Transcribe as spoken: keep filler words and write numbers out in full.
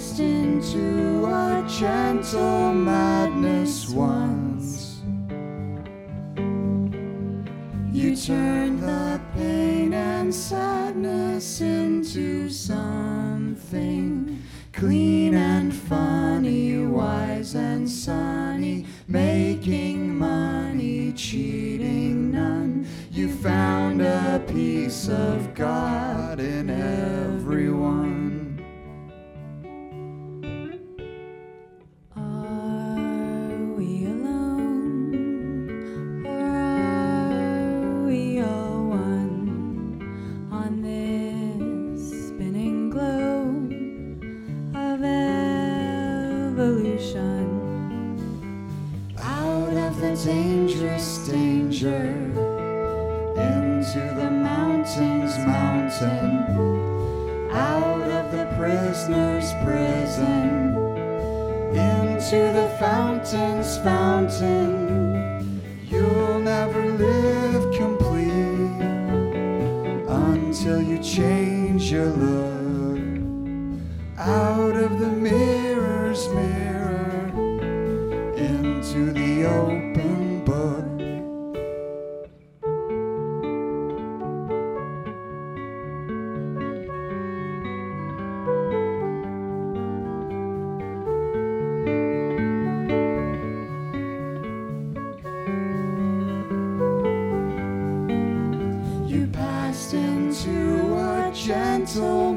passed into a gentle madness once. You turned the pain and sadness into something clean and funny, wise and sunny, making money, cheating none. You found a piece of God in everyone. Are we alone, or are we all one on this spinning globe of evolution? Out of the dangerous danger, into the mountain's mountain, out of the prisoner's prison, into the fountain's fountain. You'll never live complete until you change your look. Out of the mirror's mirror, into the open book. You passed into a gentle